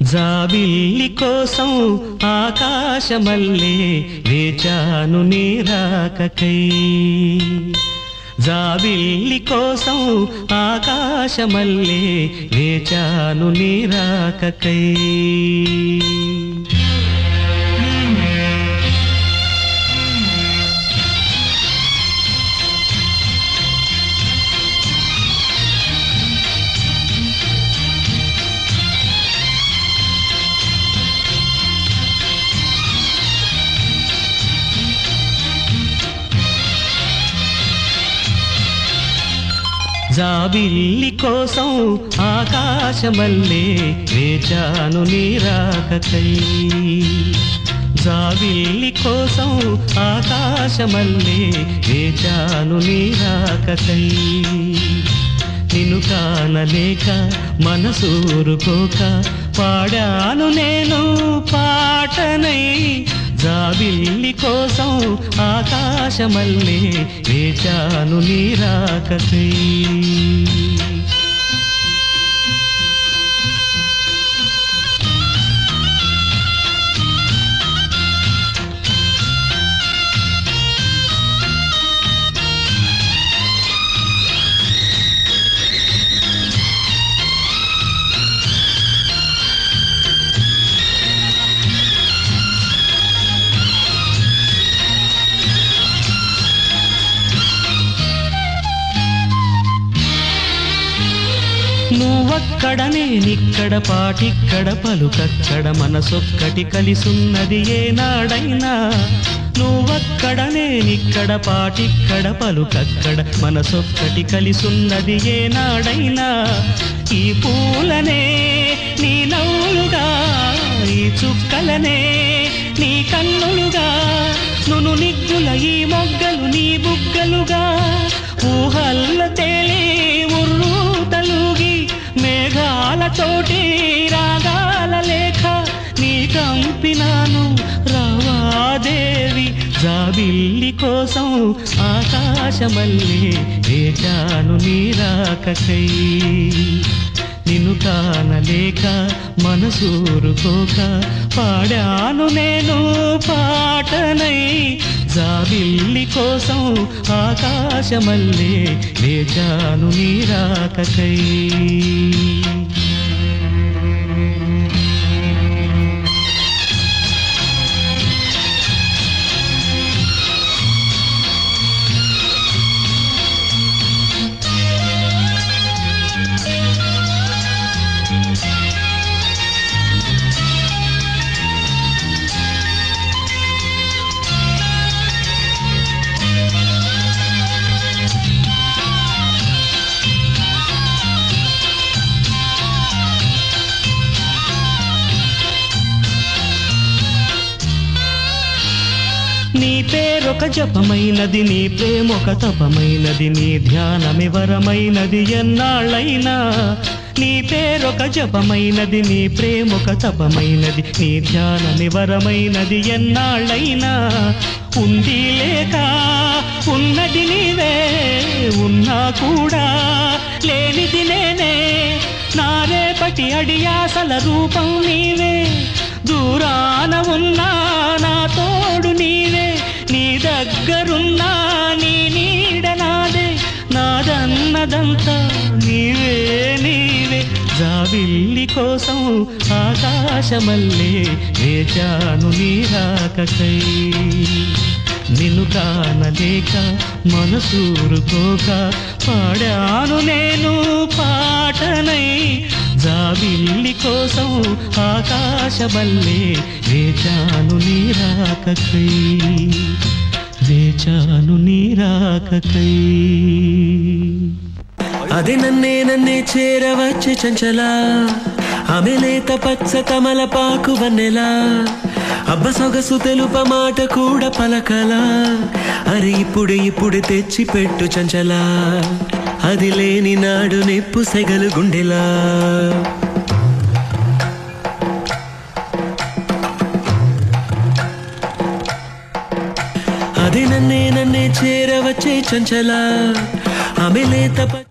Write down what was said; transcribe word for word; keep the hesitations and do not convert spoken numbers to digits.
జాబిల్లి కోసం ఆకాశమల్లే వేచాను నీ రాకకై. జాబిల్లి కోసం ఆకాశమల్లే వేచాను నీ రాకకై. జాబిల్లి కోసం ఆకాశమల్లే వేచాను నీ రాకకై. జాబిల్లి కోసం ఆకాశమల్లే వేచాను నీ రాకకై. నిన్ను కానలేక మనసూరుకోక పాడాను నేను పాటనై. జాబిల్లి కోసం ఆకాశమల్లే వేచాను నీ రాకకై. నువ్వక్కడ నేనిక్కడ పాటిక్కడ పలుకక్కడ మనసొక్కటి కలిసున్నది ఏనాడైనా. నువ్వక్కడ నేనిక్కడ పాటిక్కడ పలుకక్కడ మనసొక్కటి కలిసున్నది ఏనాడైనా. ఈ పూలనే నీ నవ్వులుగా, ఈ చుక్కలనే నీ కన్నులుగా, నును నిగ్గుల ఈ మొగ్గలు నీ బుగ్గలుగా, ఊహల్ల తేలి ఉర్రు తలుగి మేఘాలతోటి రాగాల లేఖ నీ కంపినాను రావాదేవి. జాబిల్లి కోసం ఆకాశమల్లే వేచాను నీ రాకకై. నిన్ను కానలేక మనసూరుకోక పాడాను నేను పాటనై. జాబిల్లి కోసం ఆకాశమల్లే వేచాను నీ రాకకై. నీ పేరొక జపమైనది, నీ ప్రేమొక తపమైనది, నీ ధ్యానమివరమైనది ఎన్నాళ్ళైనా. నీ పేరొక జపమైనది, నీ ప్రేమొక తపమైనది, నీ ధ్యానమివరమైనది ఎన్నాళ్ళైనా. ఉంది లేక ఉన్నది నీవే, ఉన్నా కూడా లేనిది నేనే. నా రేపటి అడియాసల రూపం నీవే, దూరాన ఉన్నా నా తోడు నీవే. నీ దగ్గరున్నా నీ నీడ నాదే, నాదన్నదంతా నీవే నీవే. జాబిల్లి కోసం ఆకాశమల్లే వేచాను నీ రాకకై. నిన్ను కానలేక మనసూరుకోక పాడాను నేను పాటనై. జాబిల్లి కోసం ఆకాశమల్లే వేచాను నీ రాకకై. వేచాను నీ రాకకై. అది నన్నే నన్నే చేరవచ్చే చంచలా, ఆమె లేత పచ్చ కమలపాకు వన్నెలా. అబ్బ సొగసు తెలుప మాట కూడా పలకలా. అరే ఇప్పుడు ఇప్పుడు తెచ్చి పెట్టు చంచలా, అది లేని నాడు నెప్పు సెగలు గుండెలా. అది నన్నే నన్నే చేరవచ్చే చంచలా, ఆమె లేత